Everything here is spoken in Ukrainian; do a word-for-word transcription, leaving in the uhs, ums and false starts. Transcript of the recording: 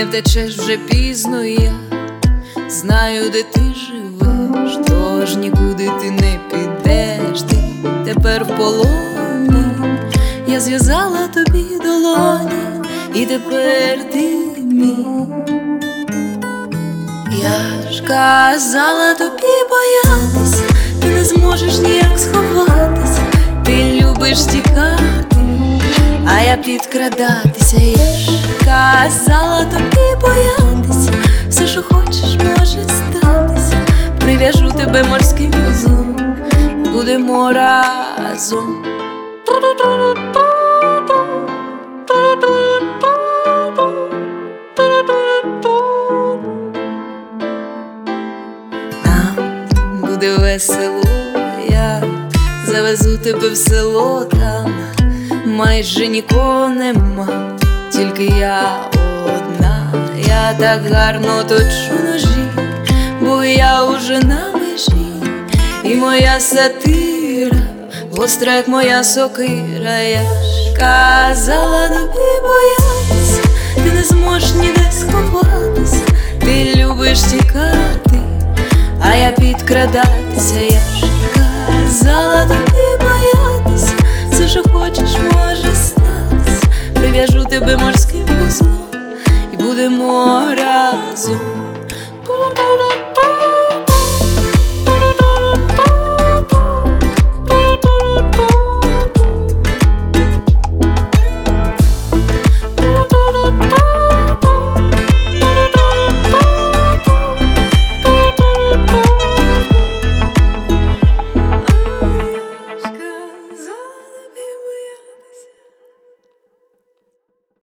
не втечеш вже пізно, я знаю, де ти живеш, тож нікуди ти не підеш, ти тепер в полоні. Я зв'язала тобі долоні, і тепер ти мій. Я ж казала тобі боятись, ти не зможеш ніяк сховатись, ти любиш тікати, а я підкрадатися. Я ж казала тобі боятись, все, що хочеш, може статися. Прив'яжу тебе морським вузлом, будемо разом. Нам буде весело, я завезу тебе в село, там майже нікого нема, тільки я одна. Я так гарно точу ножі, бо я уже на межі, і моя сатира гостра, як моя сокира. Я ж казала тобі боятись, ти не зможеш ніде сховатись, ти любиш тікати, а я підкрадатися. Я ж казала тобі боятись, все, що хочеш, може статись. Прив'яжу тебе морським вузлом, і будемо разом.